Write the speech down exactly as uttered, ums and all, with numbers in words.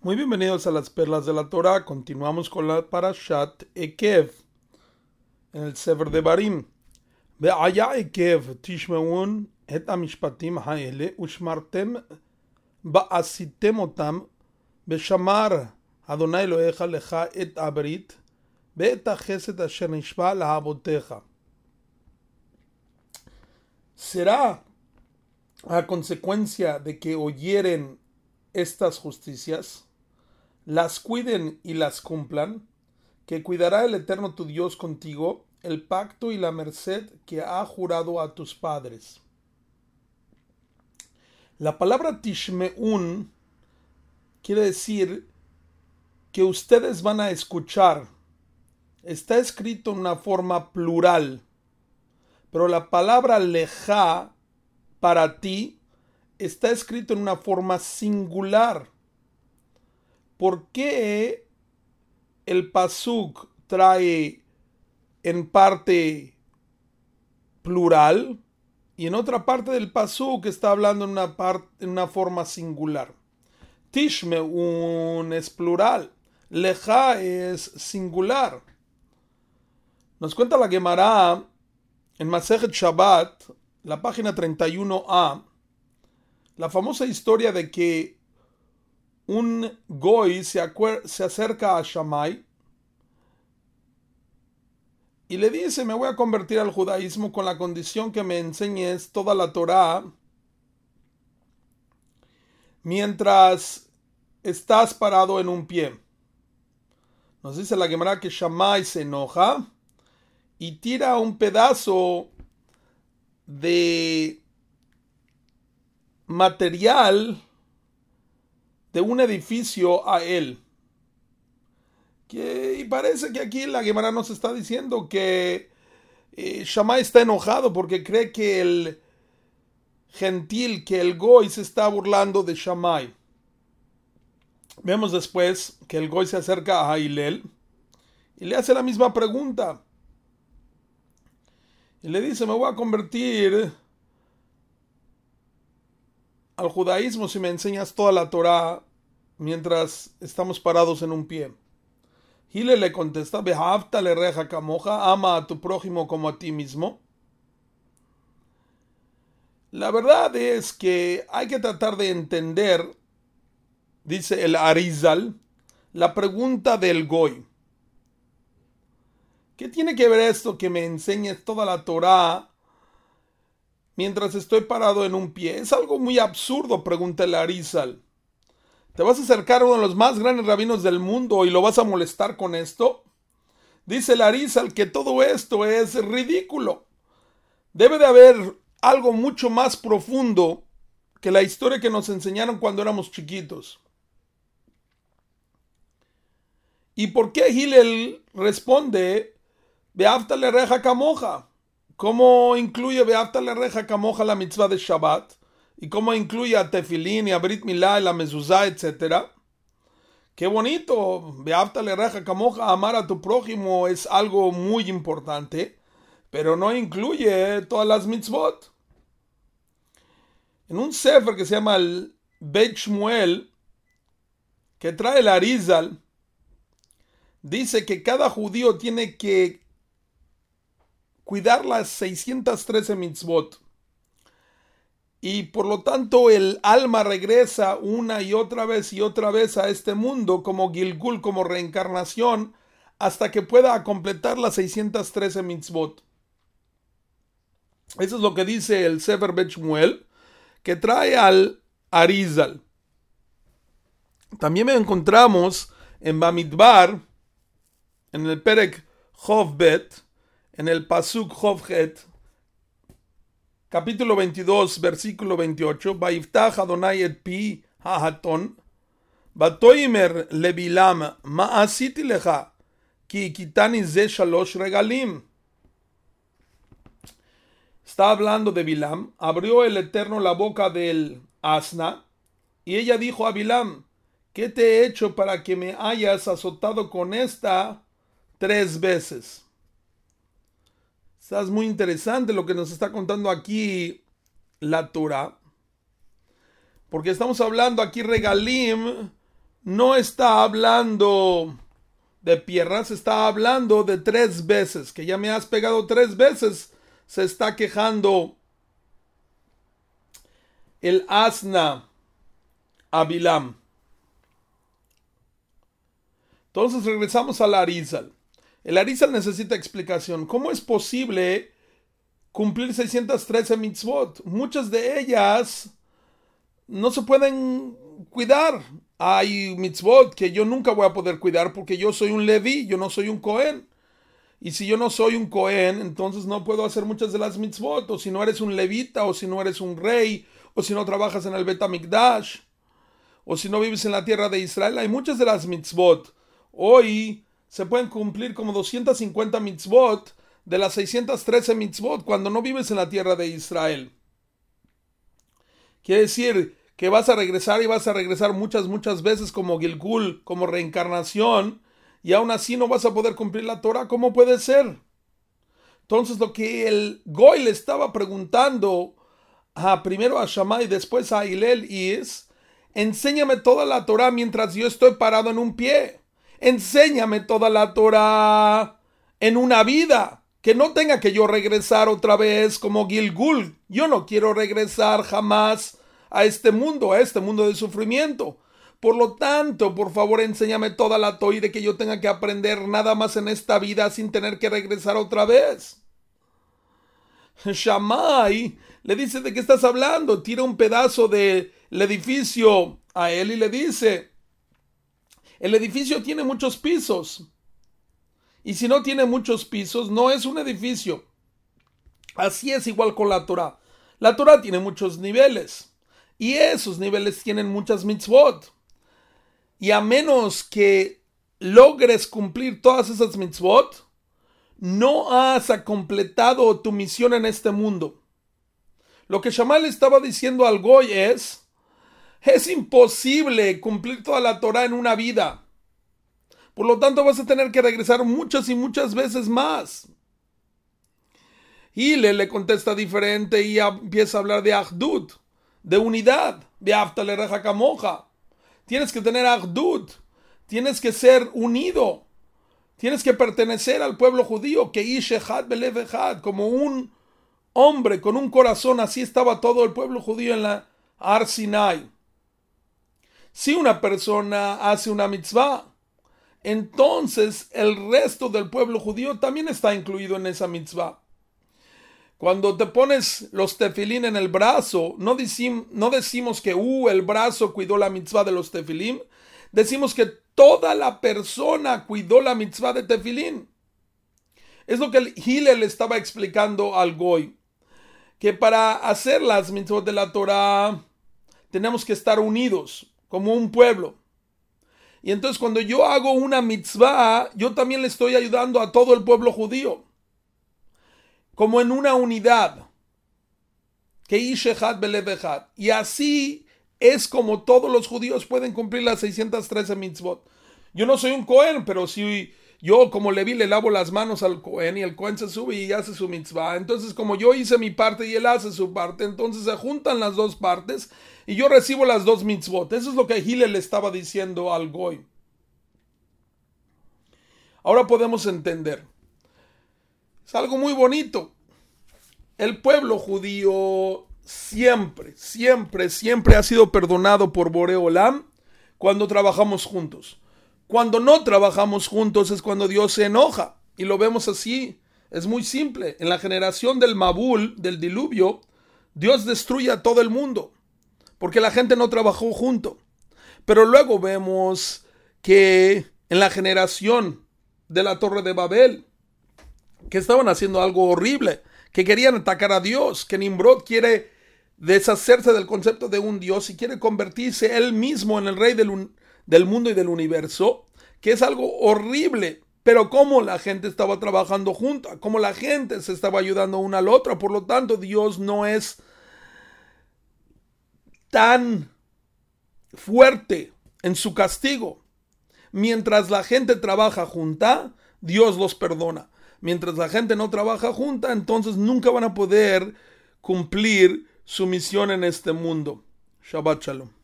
Muy bienvenidos a las Perlas de la Torah. Continuamos con la Parashat Ekev en el Sefer de Barim. והיה עקב תשמעון את המשפטים האלה ושמרתם ועשיתם אותם ושמר אדוני אלוהיך לך את הברית ואת החסד אשר נשבע לאבותיך. Será a consecuencia de que oyeren estas justicias, las cuiden y las cumplan, que cuidará el Eterno tu Dios contigo el pacto y la merced que ha jurado a tus padres. La palabra tishmeun quiere decir que ustedes van a escuchar. Está escrito en una forma plural, pero la palabra lejá, para ti, está escrito en una forma singular. ¿Por qué el pasuk trae en parte plural y en otra parte del pasuk está hablando en una, parte, en una forma singular? Tishmeun es plural, lejá es singular. Nos cuenta la Gemara en Masejet Shabbat, la página treinta y uno a, la famosa historia de que un goy se, se acerca a Shammai y le dice: me voy a convertir al judaísmo con la condición que me enseñes toda la Torá mientras estás parado en un pie. Nos dice la Gemara que Shammai se enoja y tira un pedazo de material de un edificio a él. Que, y parece que aquí la Gemara nos está diciendo que eh, Shammai está enojado porque cree que el gentil, que el goy se está burlando de Shammai. Vemos después que el goy se acerca a Hillel y le hace la misma pregunta. Y le dice: me voy a convertir al judaísmo si me enseñas toda la Torá mientras estamos parados en un pie. Hillel le contesta: Behavta le reja camoja, ama a tu prójimo como a ti mismo. La verdad es que hay que tratar de entender, dice el Arizal, la pregunta del goy. ¿Qué tiene que ver esto que me enseñes toda la Torá mientras estoy parado en un pie? Es algo muy absurdo, pregunta el Arizal. ¿Te vas a acercar a uno de los más grandes rabinos del mundo y lo vas a molestar con esto? Dice el Arizal que todo esto es ridículo. Debe de haber algo mucho más profundo que la historia que nos enseñaron cuando éramos chiquitos. ¿Y por qué Hillel responde Behavta le reja camoja? ¿Cómo incluye Behavta le reja camoja la mitzvah de Shabbat? ¿Y cómo incluye a Tefilín y a Brit Milá y la mezuzá, etcétera? ¡Qué bonito! Behavta le reja camoja, amar a tu prójimo es algo muy importante, pero no incluye todas las mitzvot. En un sefer que se llama el Beit Shmuel, que trae el Arizal, dice que cada judío tiene que cuidar las seiscientas trece mitzvot. Y por lo tanto el alma regresa una y otra vez y otra vez a este mundo como Gilgul, como reencarnación, hasta que pueda completar las seiscientas trece mitzvot. Eso es lo que dice el Sefer Beit Shmuel, que trae al Arizal. También encontramos en Bamidbar, en el Perek Chov Bet, en el Pasuk Chov Het, capítulo veintidós, versículo veintiocho, Vaiftach Adonai et pi ha'haton, Vatoimer lebilam ma'asiti lecha, ki kitani ze shalosh regalim. Está hablando de Bilam. Abrió el Eterno la boca del asna, y ella dijo a Bilam: ¿qué te he hecho para que me hayas azotado con esta tres veces? Es muy interesante lo que nos está contando aquí la Torah, porque estamos hablando aquí regalim no está hablando de piernas, está hablando de tres veces, que ya me has pegado tres veces, se está quejando el asna a Bilam. Entonces regresamos al Arizal. El Arizal necesita explicación. ¿Cómo es posible cumplir seiscientas trece mitzvot? Muchas de ellas no se pueden cuidar. Hay mitzvot que yo nunca voy a poder cuidar porque yo soy un Leví, yo no soy un Cohen. Y si yo no soy un Cohen, entonces no puedo hacer muchas de las mitzvot. O si no eres un levita, o si no eres un rey, o si no trabajas en el Bet HaMikdash, o si no vives en la tierra de Israel. Hay muchas de las mitzvot. Hoy se pueden cumplir como doscientas cincuenta mitzvot de las seiscientas trece mitzvot cuando no vives en la tierra de Israel. Quiere decir que vas a regresar y vas a regresar muchas, muchas veces como Gilgul, como reencarnación, y aún así no vas a poder cumplir la Torah. ¿Cómo puede ser? Entonces lo que el Goy le estaba preguntando a, primero a Shammai y después a Hillel es: enséñame toda la Torah mientras yo estoy parado en un pie. Enséñame toda la Torah en una vida, que no tenga que yo regresar otra vez como Gilgul. Yo no quiero regresar jamás a este mundo, a este mundo de sufrimiento. Por lo tanto, por favor, enséñame toda la Torah de que yo tenga que aprender nada más en esta vida sin tener que regresar otra vez. Shammai le dice: ¿de qué estás hablando? Tira un pedazo del edificio a él y le dice: el edificio tiene muchos pisos. Y si no tiene muchos pisos, no es un edificio. Así es igual con la Torah. La Torah tiene muchos niveles. Y esos niveles tienen muchas mitzvot. Y a menos que logres cumplir todas esas mitzvot, no has completado tu misión en este mundo. Lo que Shammai le estaba diciendo al Goy es: es imposible cumplir toda la Torah en una vida. Por lo tanto, vas a tener que regresar muchas y muchas veces más. Y le, le contesta diferente y empieza a hablar de Ahdut, de unidad, de Be'ahavta lereja kamoja. Tienes que tener Ahdut, tienes que ser unido, tienes que pertenecer al pueblo judío, que Ish Echad Belev Echad, como un hombre con un corazón. Así estaba todo el pueblo judío en la Har Sinai. Si una persona hace una mitzvah, entonces el resto del pueblo judío también está incluido en esa mitzvah. Cuando te pones los tefilín en el brazo, no, decim, no decimos que uh, el brazo cuidó la mitzvah de los tefilín, decimos que toda la persona cuidó la mitzvah de tefilín. Es lo que el Hillel le estaba explicando al Goy, que para hacer las mitzvot de la Torah tenemos que estar unidos como un pueblo. Y entonces cuando yo hago una mitzvah, yo también le estoy ayudando a todo el pueblo judío, como en una unidad, que Ish Echad Belev Echad. Y así es como todos los judíos pueden cumplir las seiscientas trece mitzvot. Yo no soy un Cohen, pero si yo como Leví le lavo las manos al Cohen y el Cohen se sube y hace su mitzvah, entonces como yo hice mi parte y él hace su parte, entonces se juntan las dos partes y yo recibo las dos mitzvot. Eso es lo que Hillel le estaba diciendo al Goy. Ahora podemos entender. Es algo muy bonito. El pueblo judío siempre, siempre, siempre ha sido perdonado por Boré Olam cuando trabajamos juntos. Cuando no trabajamos juntos es cuando Dios se enoja. Y lo vemos así. Es muy simple. En la generación del Mabul, del diluvio, Dios destruye a todo el mundo, porque la gente no trabajó junto. Pero luego vemos que en la generación de la Torre de Babel, que estaban haciendo algo horrible, que querían atacar a Dios, que Nimrod quiere deshacerse del concepto de un Dios y quiere convertirse él mismo en el rey del, del mundo y del universo, que es algo horrible. Pero como la gente estaba trabajando junta, como la gente se estaba ayudando una a la otra, por lo tanto Dios no es tan fuerte en su castigo. Mientras la gente trabaja junta, Dios los perdona. Mientras la gente no trabaja junta, entonces nunca van a poder cumplir su misión en este mundo. Shabbat Shalom.